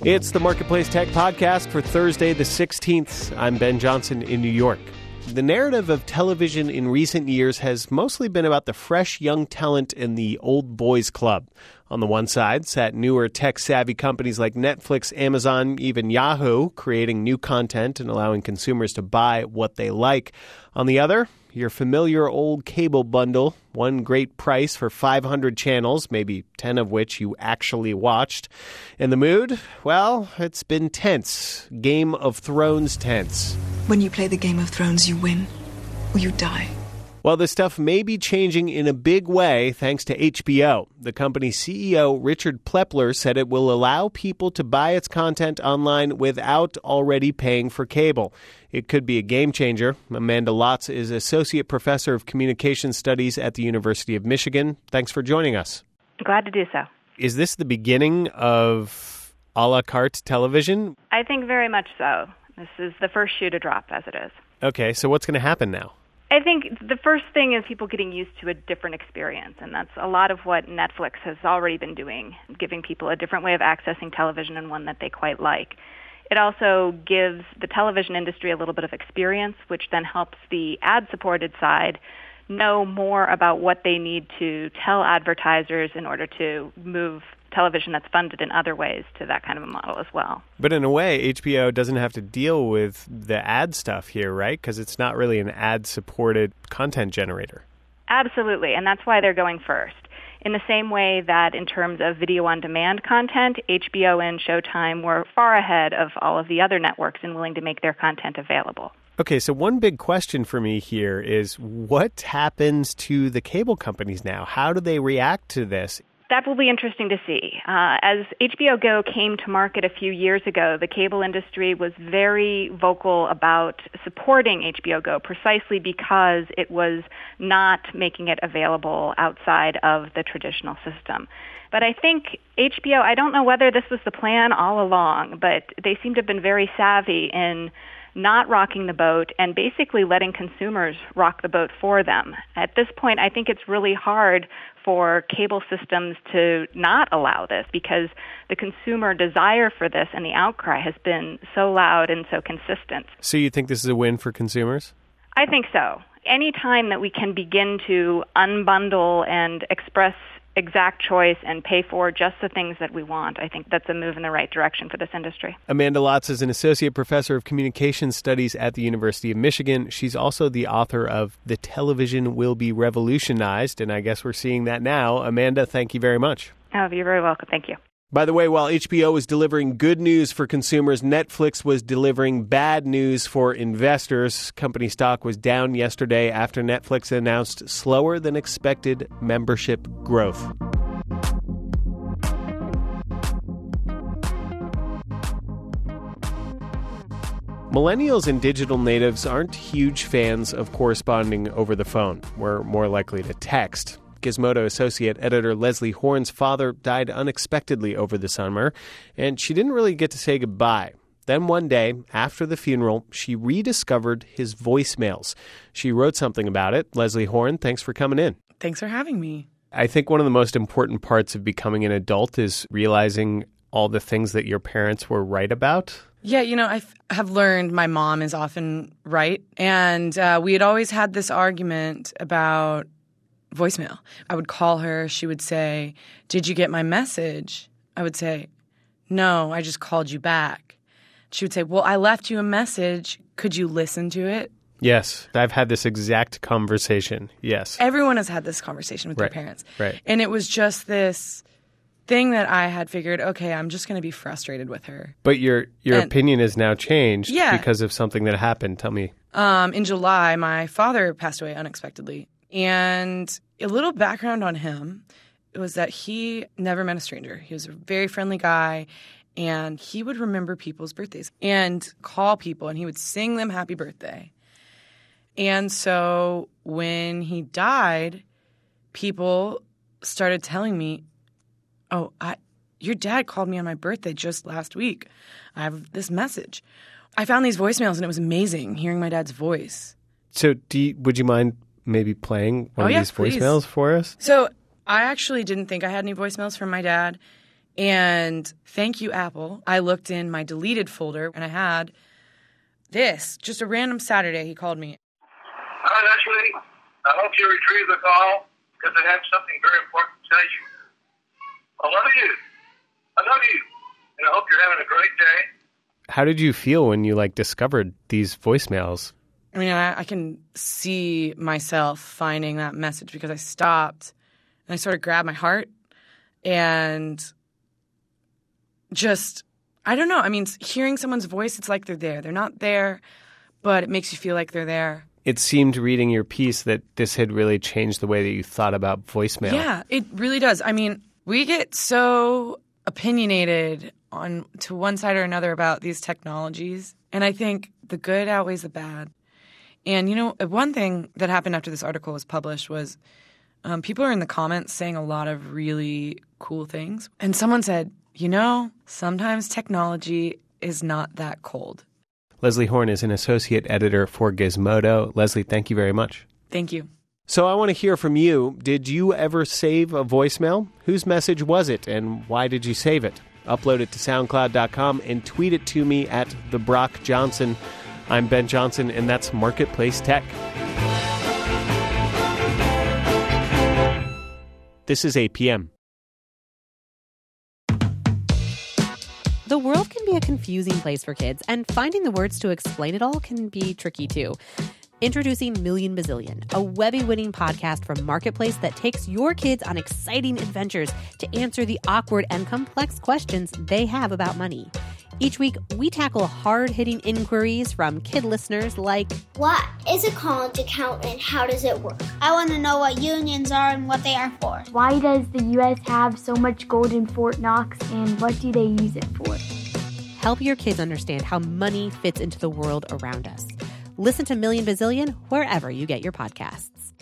It's the Marketplace Tech Podcast for Thursday the 16th. I'm Ben Johnson in New York. The narrative of television in recent years has mostly been about the fresh young talent in the old boys club. On the one side sat newer tech-savvy companies like Netflix, Amazon, even Yahoo, creating new content and allowing consumers to buy what they like. On the other, your familiar old cable bundle, one great price for 500 channels, maybe 10 of which you actually watched. And the mood? Well, it's been tense. Game of Thrones tense. When you play the Game of Thrones, you win or you die. Well, this stuff may be changing in a big way thanks to HBO. The company's CEO, Richard Plepler, said it will allow people to buy its content online without already paying for cable. It could be a game changer. Amanda Lotz is Associate Professor of Communication Studies at the University of Michigan. Thanks for joining us. Glad to do so. Is this the beginning of a la carte television? I think very much so. This is the first shoe to drop, as it is. Okay, so what's going to happen now? I think the first thing is people getting used to a different experience, and that's a lot of what Netflix has already been doing, giving people a different way of accessing television and one that they quite like. It also gives the television industry a little bit of experience, which then helps the ad-supported side know more about what they need to tell advertisers in order to move television that's funded in other ways to that kind of a model as well. But in a way, HBO doesn't have to deal with the ad stuff here, right? Because it's not really an ad-supported content generator. Absolutely, and that's why they're going first. In the same way that in terms of video-on-demand content, HBO and Showtime were far ahead of all of the other networks in willing to make their content available. Okay, so one big question for me here is what happens to the cable companies now? How do they react to this? That will be interesting to see. As HBO Go came to market a few years ago, the cable industry was very vocal about supporting HBO Go precisely because it was not making it available outside of the traditional system. But I think HBO, I don't know whether this was the plan all along, but they seem to have been very savvy in not rocking the boat and basically letting consumers rock the boat for them. At this point, I think it's really hard for cable systems to not allow this because the consumer desire for this and the outcry has been so loud and so consistent. So you think this is a win for consumers? I think so. Any time that we can begin to unbundle and express exact choice and pay for just the things that we want, I think that's a move in the right direction for this industry. Amanda Lotz is an Associate Professor of Communication Studies at the University of Michigan. She's also the author of The Television Will Be Revolutionized, and I guess we're seeing that now. Amanda, thank you very much. Oh, you're very welcome. Thank you. By the way, while HBO was delivering good news for consumers, Netflix was delivering bad news for investors. Company stock was down yesterday after Netflix announced slower than expected membership growth. Millennials and digital natives aren't huge fans of corresponding over the phone. We're more likely to text. Gizmodo Associate Editor Leslie Horn's father died unexpectedly over the summer, and she didn't really get to say goodbye. Then one day, after the funeral, she rediscovered his voicemails. She wrote something about it. Leslie Horn, thanks for coming in. Thanks for having me. I think one of the most important parts of becoming an adult is realizing all the things that your parents were right about. Yeah, I have learned my mom is often right, and we had always had this argument about voicemail. I would call her. She would say, "Did you get my message?" I would say, "No, I just called you back." She would say, "Well, I left you a message. Could you listen to it?" Yes, I've had this exact conversation. Yes. Everyone has had this conversation with their parents. Right. And it was just this thing that I had figured, okay, I'm just going to be frustrated with her. But your opinion has now changed because of something that happened. Tell me. In July, my father passed away unexpectedly. And a little background on him was that he never met a stranger. He was a very friendly guy, and he would remember people's birthdays and call people, and he would sing them happy birthday. And so when he died, people started telling me, "Oh, your dad called me on my birthday just last week. I have this message." I found these voicemails, and it was amazing hearing my dad's voice. So would you mind maybe playing one of these voicemails for us? So I actually didn't think I had any voicemails from my dad, And thank you, Apple. I looked in my deleted folder, and I had this. Just a random Saturday, he called me. Hi, Leslie. I hope you retrieve the call because I have something very important to tell you. I love you. I love you. And I hope you're having a great day. How did you feel when you discovered these voicemails? I mean, I can see myself finding that message because I stopped and I sort of grabbed my heart and just, I don't know. I mean, hearing someone's voice, it's like they're there. They're not there, but it makes you feel like they're there. It seemed reading your piece that this had really changed the way that you thought about voicemail. Yeah, it really does. I mean, we get so opinionated on to one side or another about these technologies, and I think the good outweighs the bad. And, one thing that happened after this article was published was people are in the comments saying a lot of really cool things. And someone said, sometimes technology is not that cold. Leslie Horn is an associate editor for Gizmodo. Leslie, thank you very much. Thank you. So I want to hear from you. Did you ever save a voicemail? Whose message was it, and why did you save it? Upload it to SoundCloud.com and tweet it to me at The Brock Johnson. I'm Ben Johnson, and that's Marketplace Tech. This is 8 p.m. The world can be a confusing place for kids, and finding the words to explain it all can be tricky too. Introducing Million Bazillion, a Webby-winning podcast from Marketplace that takes your kids on exciting adventures to answer the awkward and complex questions they have about money. Each week, we tackle hard-hitting inquiries from kid listeners like, what is a college account and how does it work? I want to know what unions are and what they are for. Why does the U.S. have so much gold in Fort Knox, and what do they use it for? Help your kids understand how money fits into the world around us. Listen to Million Bazillion wherever you get your podcasts.